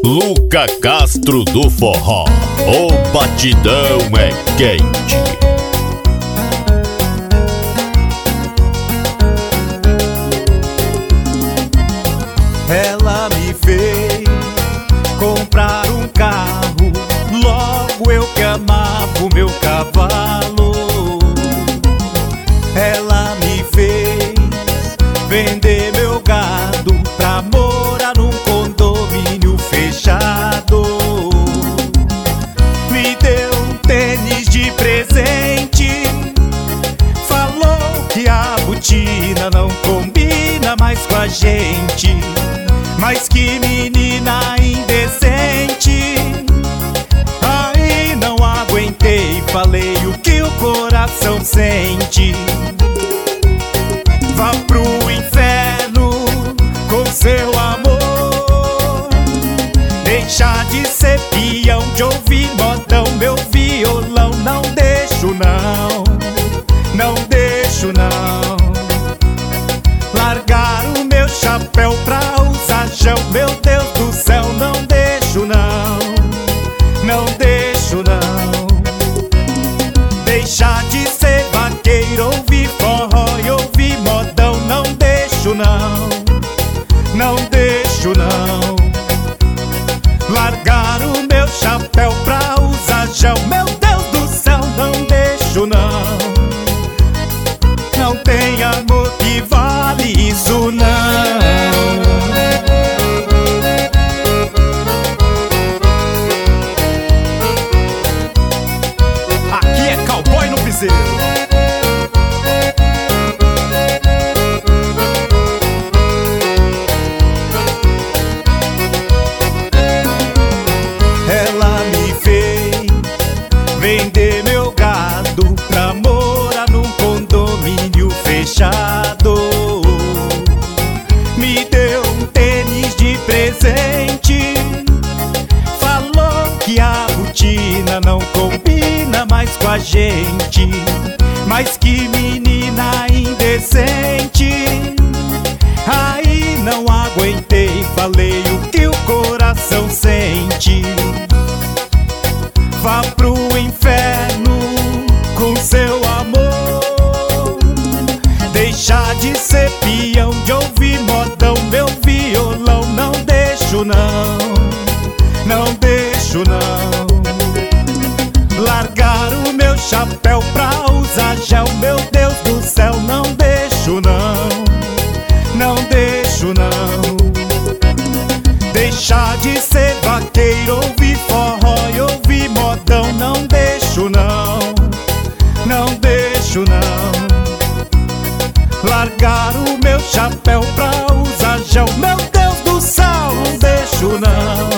Luca Castro do Forró, o batidão é quente. Ela me fez comprar um carro, logo eu que amava o meu cavalo. Ela me fez vender meu gado pra morar num condomínio fechado. Me deu um tênis de presente, falou que a botina não combina mais com a gente. Mas que menina indecente. Aí não aguentei, falei o que o coração sente. Vá pro inferno com seu amor. Deixa de ser peão, de ouvir modão, meu violão. Não deixo não, não deixo não. Largar o meu chapéu pra usar jão, meu Deus do céu, não deixo não, não deixo não. Deixar de ser vaqueiro, ouvir forró e ouvir modão, não deixo não, não deixo não. Largar o meu chapéu pra usar jão, meu Deus do céu, não deixo não. Não tem amor que vale isso não. Aqui é cowboy no piseiro. Ela me fez vender meu gado pra morar num condomínio fechado. Me deu um tênis de presente, falou que a botina não combina mais com a gente. Mas que menina indecente. Aí não aguentei, falei o que o coração sente. Vá pro inferno com seu amor. Deixar de ser peão, de ouvir modão, meu violão. Não deixo não, não deixo não. Largar o meu chapéu pra usar gel, meu Deus do céu, não deixo não, não deixo não. Deixar de ser vaqueiro, ouvir forró e ouvir modão, não deixo não, não deixo não. Largar o meu chapéu pra usar gel, meu Deus do céu, não deixo não.